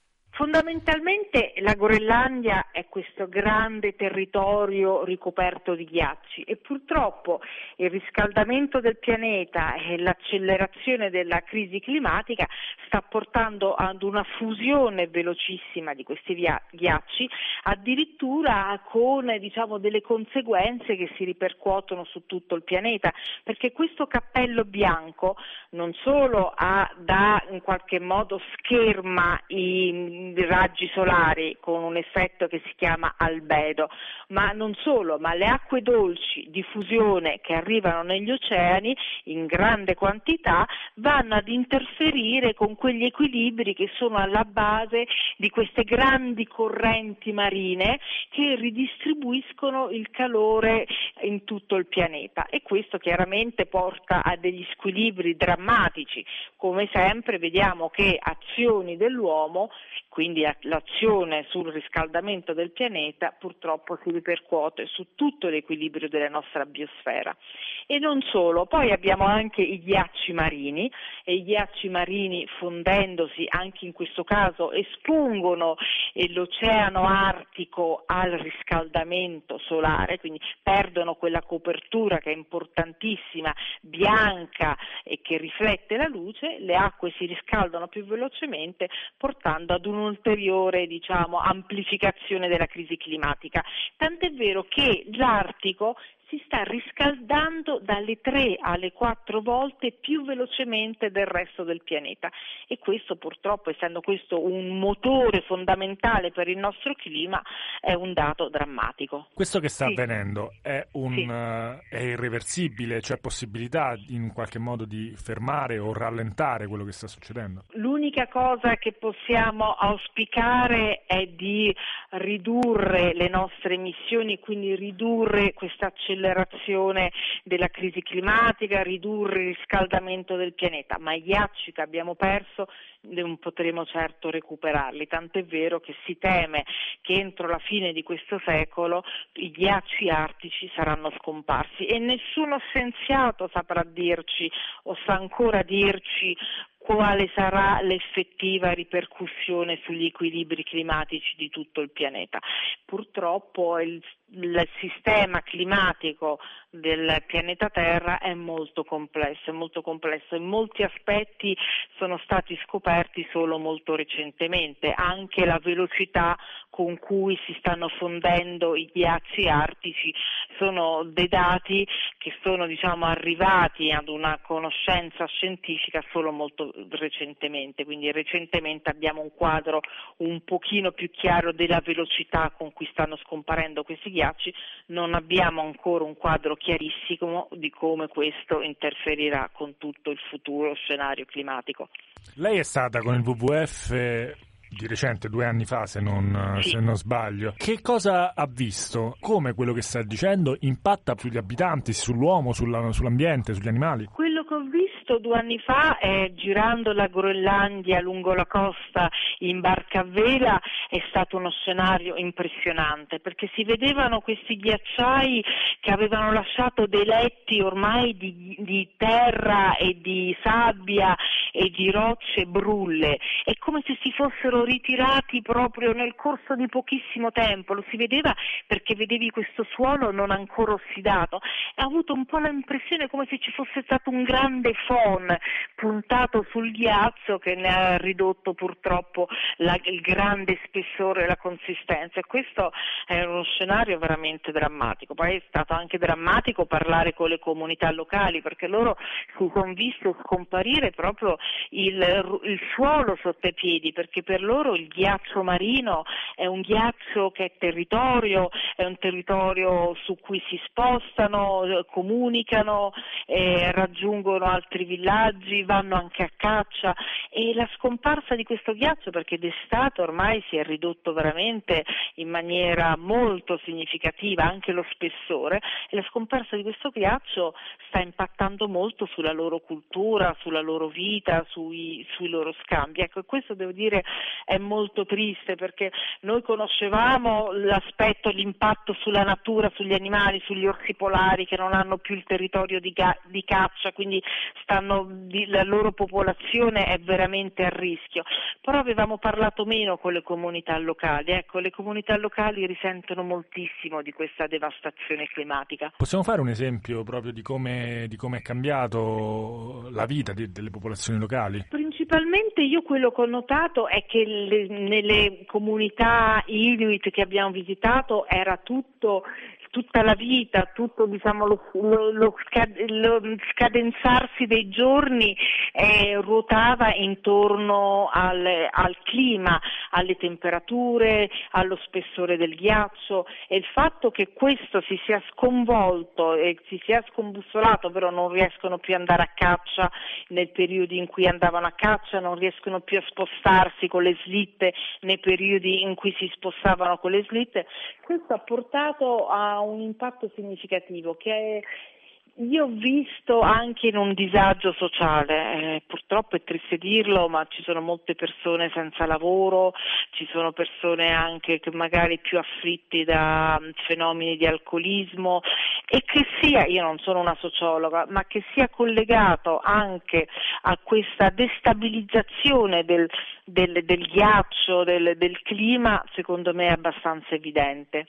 Fondamentalmente la Groenlandia è questo grande territorio ricoperto di ghiacci e purtroppo il riscaldamento del pianeta e l'accelerazione della crisi climatica sta portando ad una fusione velocissima di questi via- ghiacci, addirittura con diciamo delle conseguenze che si ripercuotono su tutto il pianeta, perché questo cappello bianco non solo ha, da in qualche modo scherma i raggi solari con un effetto che si chiama albedo, ma non solo, ma le acque dolci di fusione che arrivano negli oceani in grande quantità vanno ad interferire con quegli equilibri che sono alla base di queste grandi correnti marine che ridistribuiscono il calore in tutto il pianeta, e questo chiaramente porta a degli squilibri drammatici. Come sempre vediamo che azioni dell'uomo, quindi l'azione sul riscaldamento del pianeta, purtroppo si ripercuote su tutto l'equilibrio della nostra biosfera. E non solo, poi abbiamo anche i ghiacci marini, e i ghiacci marini fondendosi anche in questo caso espongono l'oceano artico al riscaldamento solare, quindi perdono quella copertura che è importantissima, bianca e che riflette la luce, le acque si riscaldano più velocemente portando ad un'ulteriore diciamo amplificazione della crisi climatica. Tant'è vero che l'Artico si sta riscaldando dalle tre alle quattro volte più velocemente del resto del pianeta, e questo purtroppo, essendo questo un motore fondamentale per il nostro clima, è un dato drammatico. Questo che sta sì. avvenendo è, un, sì. uh, è irreversibile? C'è possibilità in qualche modo di fermare o rallentare quello che sta succedendo? L'unica cosa che possiamo auspicare è di ridurre le nostre emissioni, quindi ridurre questa accelerazione della crisi climatica, ridurre il riscaldamento del pianeta, ma i ghiacci che abbiamo perso non potremo certo recuperarli, tant'è vero che si teme che entro la fine di questo secolo i ghiacci artici saranno scomparsi, e nessuno scienziato saprà dirci o sa ancora dirci quale sarà l'effettiva ripercussione sugli equilibri climatici di tutto il pianeta. Purtroppo il, il sistema climatico del pianeta Terra è molto complesso, è molto complesso, e molti aspetti sono stati scoperti solo molto recentemente, anche la velocità con cui si stanno fondendo i ghiacci artici sono dei dati che sono diciamo arrivati ad una conoscenza scientifica solo molto recentemente, quindi recentemente abbiamo un quadro un pochino più chiaro della velocità con cui stanno scomparendo questi ghiacci, non abbiamo ancora un quadro chiarissimo di come questo interferirà con tutto il futuro scenario climatico. Lei è stata con il W W F di recente, due anni fa se non, sì. se non sbaglio. Che cosa ha visto? Come quello che sta dicendo impatta sugli abitanti, sull'uomo, sulla, sull'ambiente, sugli animali? Quello che ho visto due anni fa, eh, girando la Groenlandia lungo la costa in barca a vela, è stato uno scenario impressionante, perché si vedevano questi ghiacciai che avevano lasciato dei letti ormai di, di terra e di sabbia e di rocce brulle, è come se si fossero ritirati proprio nel corso di pochissimo tempo, lo si vedeva perché vedevi questo suolo non ancora ossidato, e ho avuto un po' l'impressione come se ci fosse stato un grande phon puntato sul ghiaccio che ne ha ridotto purtroppo la, il grande spessore e la consistenza, e questo è uno scenario veramente drammatico. Poi è stato anche drammatico parlare con le comunità locali, perché loro hanno visto scomparire proprio il, il suolo sotto i piedi, perché per loro il ghiaccio marino è un ghiaccio che è territorio, è un territorio su cui si spostano, comunicano, eh, raggiungono altri villaggi, vanno anche a caccia, e la scomparsa di questo ghiaccio, perché d'estate ormai si è ridotto veramente in maniera molto significativa anche lo spessore, e la scomparsa di questo ghiaccio sta impattando molto sulla loro cultura, sulla loro vita, sui, sui loro scambi. Ecco, questo devo dire è molto triste, perché noi conoscevamo l'aspetto, l'impatto sulla natura, sugli animali, sugli orsi polari che non hanno più il territorio di, ga- di caccia, quindi stanno, di, la loro popolazione è veramente a rischio, però avevamo parlato meno con le comunità locali. Ecco, le comunità locali risentono moltissimo di questa devastazione climatica. Possiamo fare un esempio proprio di come, di come è cambiato la vita di, delle popolazioni locali? Principalmente io quello che ho notato è che le, nelle comunità Inuit che abbiamo visitato era tutto tutta la vita, tutto diciamo lo, lo, lo, lo scadenzarsi dei giorni eh, ruotava intorno al, al clima, alle temperature, allo spessore del ghiaccio, e il fatto che questo si sia sconvolto e si sia scombussolato, però non riescono più ad andare a caccia nel periodo in cui andavano a caccia, non riescono più a spostarsi con le slitte nei periodi in cui si spostavano con le slitte, questo ha portato a un impatto significativo che io ho visto anche in un disagio sociale, eh, purtroppo è triste dirlo, ma ci sono molte persone senza lavoro, ci sono persone anche che magari più afflitti da fenomeni di alcolismo, e che sia, io non sono una sociologa, ma che sia collegato anche a questa destabilizzazione del, del, del ghiaccio, del, del clima, secondo me è abbastanza evidente.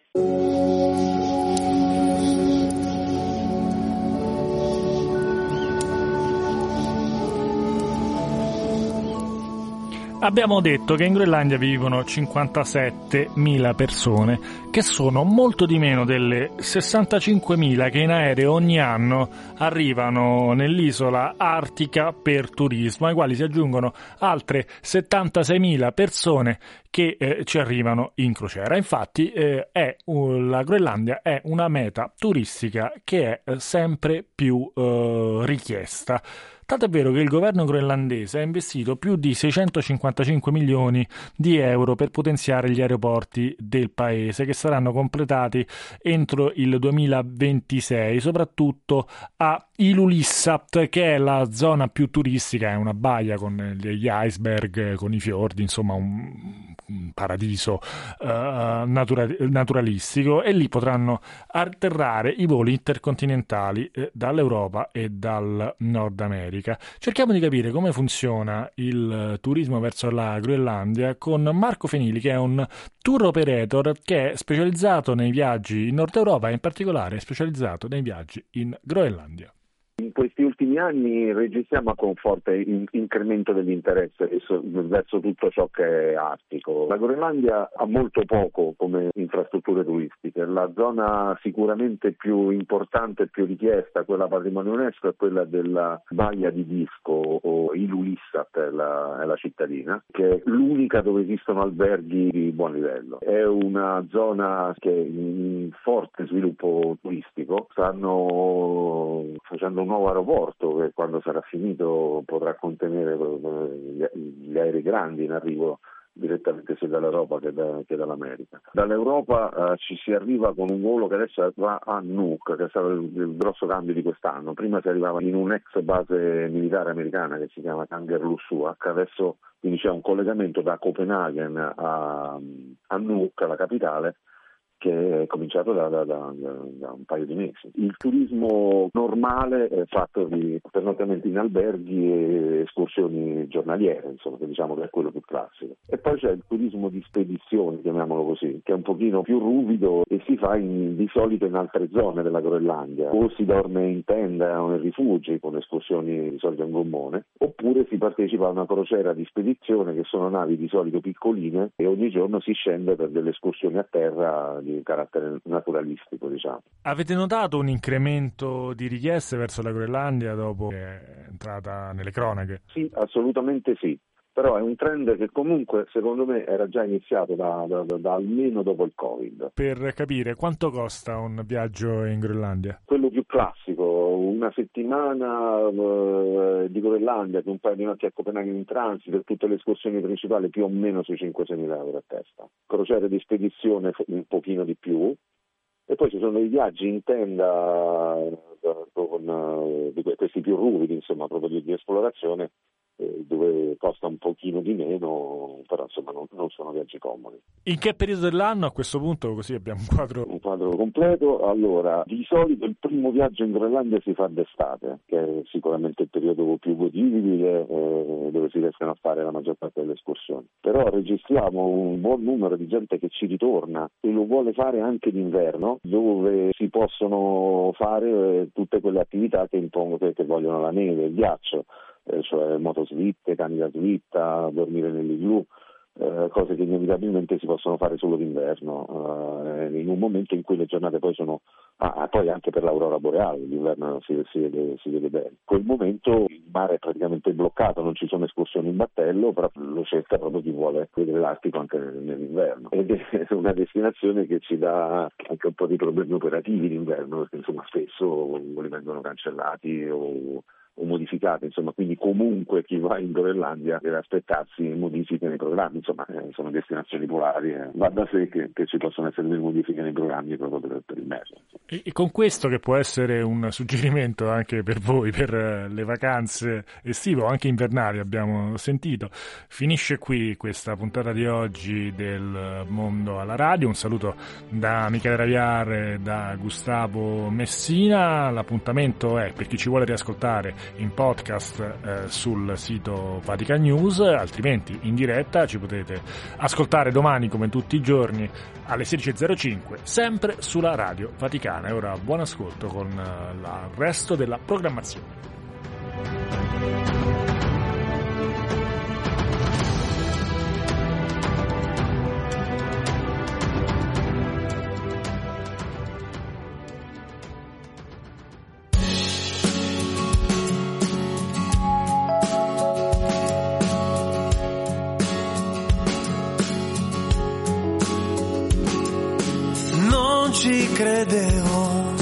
Abbiamo detto che in Groenlandia vivono cinquantasettemila persone, che sono molto di meno delle sessantacinquemila che in aereo ogni anno arrivano nell'isola artica per turismo, ai quali si aggiungono altre settantaseimila persone che eh, ci arrivano in crociera. Infatti eh, è, uh, la Groenlandia è una meta turistica che è sempre più uh, richiesta. Tanto è vero che il governo groenlandese ha investito più di seicentocinquantacinque milioni di euro per potenziare gli aeroporti del paese, che saranno completati entro il duemilaventisei, soprattutto a Ilulissat, che è la zona più turistica, è una baia con gli iceberg, con i fiordi, insomma un, un paradiso uh, natura- naturalistico, e lì potranno atterrare i voli intercontinentali eh, dall'Europa e dal Nord America. Cerchiamo di capire come funziona il turismo verso la Groenlandia con Marco Fenili, che è un tour operator che è specializzato nei viaggi in Nord Europa e in particolare è specializzato nei viaggi in Groenlandia. In questi ultimi anni registriamo con forte in- incremento dell'interesse verso, verso tutto ciò che è artico. La Groenlandia ha molto poco come infrastrutture turistiche. La zona sicuramente più importante e più richiesta, quella patrimonio UNESCO, è quella della baia di Disco, o Ilulissat è la, è la cittadina, che è l'unica dove esistono alberghi di buon livello. È una zona che è in forte sviluppo turistico, stanno facendo un nuovo aeroporto che quando sarà finito potrà contenere gli aerei grandi in arrivo direttamente sia dall'Europa che, da, che dall'America. Dall'Europa eh, ci si arriva con un volo che adesso va a Nuuk, che è stato il, il grosso cambio di quest'anno. Prima si arrivava in un'ex base militare americana che si chiama Kangerlussuaq, adesso quindi c'è un collegamento da Copenaghen a, a Nuuk, la capitale, che è cominciato da, da, da, da un paio di mesi. Il turismo normale è fatto di pernottamenti in alberghi e escursioni giornaliere, insomma, che diciamo che è quello più classico. E poi c'è il turismo di spedizione, chiamiamolo così, che è un pochino più ruvido e si fa in, di solito in altre zone della Groenlandia. O si dorme in tenda o in rifugi con escursioni di solito in gommone, oppure si partecipa a una crociera di spedizione, che sono navi di solito piccoline, e ogni giorno si scende per delle escursioni a terra di carattere naturalistico, diciamo. Avete notato un incremento di richieste verso la Groenlandia dopo che è entrata nelle cronache? Sì, assolutamente sì. Però è un trend che comunque secondo me era già iniziato da, da, da, da almeno dopo il Covid. Per capire, quanto costa un viaggio in Groenlandia? Quello più classico, una settimana eh, di Groenlandia, con un paio di notti a Copenaghen in transito e tutte le escursioni principali più o meno sui cinque-sei mila euro a testa. Crociere di spedizione un pochino di più. E poi ci sono dei viaggi in tenda con uh, di questi più ruvidi, insomma, proprio di, di esplorazione, eh, dove costa un pochino di meno, però insomma non, non sono viaggi comodi. In che periodo dell'anno a questo punto, così abbiamo un quadro? Un quadro completo. Allora, di solito il primo viaggio in Groenlandia si fa d'estate, che è sicuramente il periodo più godibile, eh, dove si riescono a fare la maggior parte delle escursioni. Però registriamo un buon numero di gente che ci ritorna e lo vuole fare anche d'inverno, dove si possono fare eh, tutte quelle attività che impongono, che, che vogliono la neve, il ghiaccio, eh, cioè motoslitte, cani da slitta, dormire nell'igloo, eh, cose che inevitabilmente si possono fare solo d'inverno, eh, in un momento in cui le giornate poi sono, ah, poi anche per l'aurora boreale, l'inverno si, si, vede, si vede bene. In quel momento il mare è praticamente bloccato, non ci sono escursioni in battello, però lo cerca proprio chi vuole vedere l'Artico anche nell'inverno. Ed è una destinazione che ci dà anche un po' di problemi operativi d'inverno, perché insomma spesso voli vengono cancellati o o modificate, insomma, quindi comunque chi va in Groenlandia deve aspettarsi modifiche nei programmi, insomma, eh, sono destinazioni polari, eh. Va da sé che, che ci possono essere delle modifiche nei programmi proprio per, per il mezzo. E, e con questo, che può essere un suggerimento anche per voi, per le vacanze estive o anche invernali, abbiamo sentito, finisce qui questa puntata di oggi del Mondo alla Radio. Un saluto da Michele Raviare e da Gustavo Messina. L'appuntamento è, per chi ci vuole riascoltare, in podcast eh, sul sito Vatican News, altrimenti in diretta ci potete ascoltare domani come tutti i giorni alle sedici e zero cinque, sempre sulla Radio Vaticana. E ora buon ascolto con eh, il resto della programmazione. Ci credevo,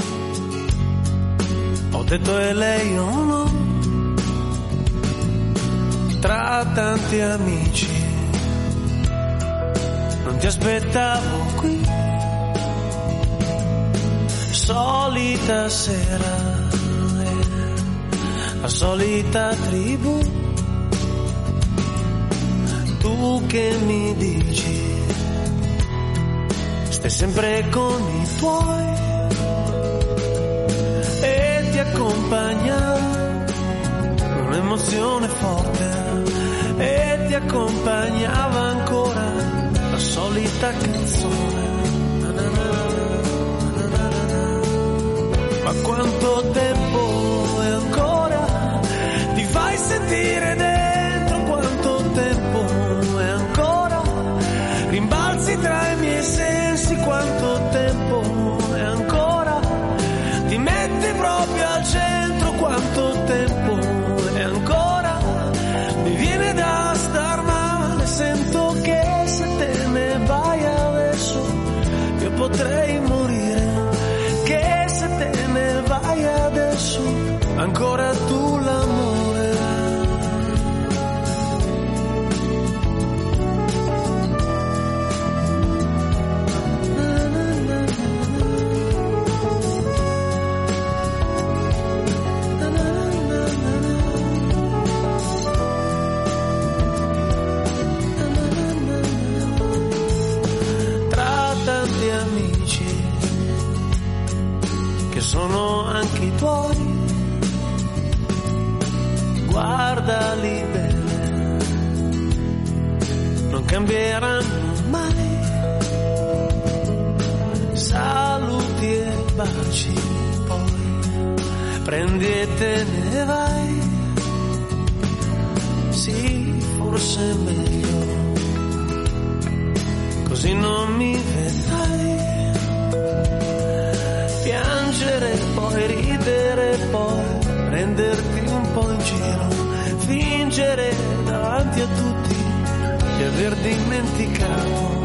ho detto e lei o no, tra tanti amici, non ti aspettavo qui, solita sera, la solita tribù, tu che mi dici stai sempre con i tuoi e ti accompagna un'emozione forte e ti accompagnava ancora la solita canzone. Ma quanto tempo è ancora? Ti fai sentire dentro, quanto tempo è ancora? Rimbalzi tra i miei sensi, quanto tempo è ancora? Ti metti proprio al centro, quanto tempo è ancora? Mi viene da star male, sento che se te ne vai adesso io potrei morire, che se te ne vai adesso ancora tu l'amore. sono anche i tuoi. Guardali bene, non cambieranno mai. Saluti e baci, poi prendi e te ne vai. Sì, forse è meglio, così non mi vedrai. Piangere, poi ridere, poi prenderti un po' in giro, fingere davanti a tutti di aver dimenticato